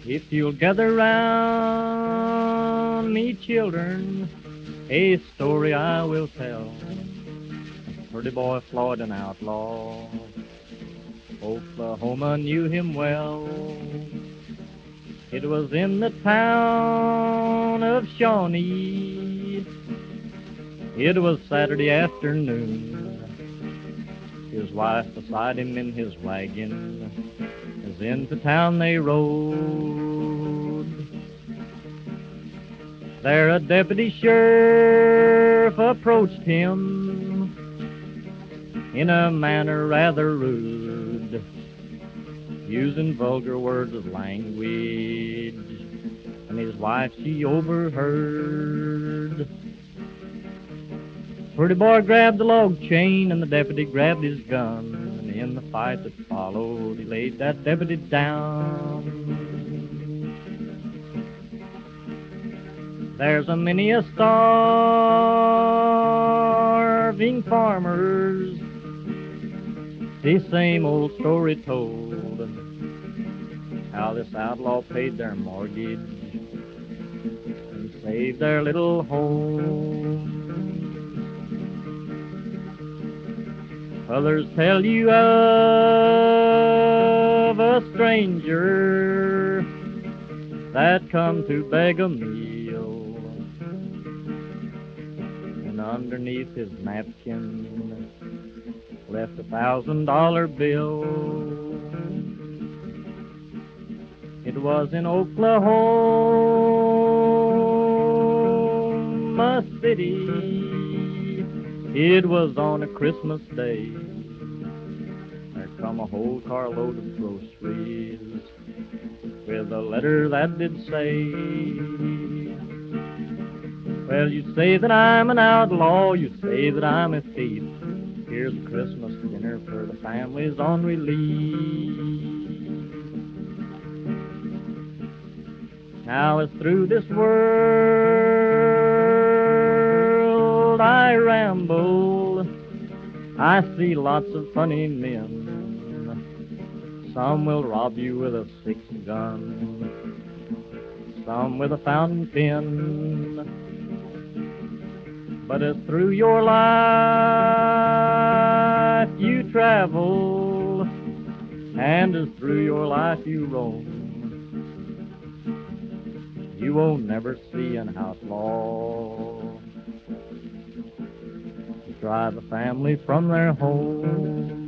If you'll gather round me, children, a story I will tell. Pretty boy Floyd, an outlaw, Oklahoma knew him well. It was in the town of Shawnee. It was Saturday afternoon. His wife beside him in his wagon, as into town they rode. There a deputy sheriff approached him in a manner rather rude, using vulgar words of language, and his wife she overheard. Pretty boy grabbed the log chain and the deputy grabbed his gun, and in the fight that followed he laid that deputy down. There's a many a starving farmers, the same old story told, how this outlaw paid their mortgage and saved their little home. Others tell you of a stranger that come to beg a meal, and underneath his napkin left $1,000 bill. It was in Oklahoma City. It was on a Christmas day. There come a whole carload of groceries with a letter that did say, well, you say that I'm an outlaw, you say that I'm a thief. Here's a Christmas dinner for the families on relief. Now as through this world I ramble, I see lots of funny men. Some will rob you with a 6-gun, some with a fountain pen. But as through your life you travel, and as through your life you roam, you won't never see an outlaw drive a family from their home.